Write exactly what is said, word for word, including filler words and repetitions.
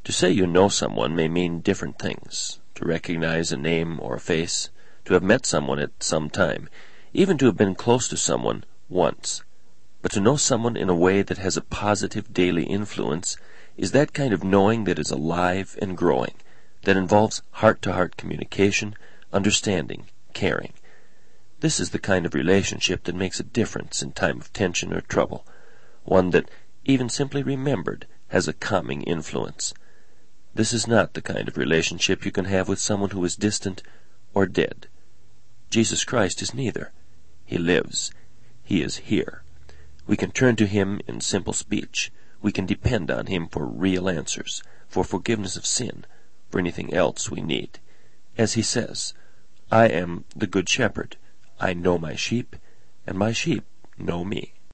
To say you know someone may mean different things. To recognize a name or a face, to have met someone at some time, even to have been close to someone once. But to know someone in a way that has a positive daily influence is that kind of knowing that is alive and growing, that involves heart-to-heart communication, understanding, caring. This is the kind of relationship that makes a difference in time of tension or trouble, one that, even simply remembered, has a calming influence. This is not the kind of relationship you can have with someone who is distant or dead. Jesus Christ is neither. He lives. He is here. We can turn to Him in simple speech. We can depend on Him for real answers, for forgiveness of sin, for anything else we need. As He says, I am the Good Shepherd. I know my sheep, and my sheep know me.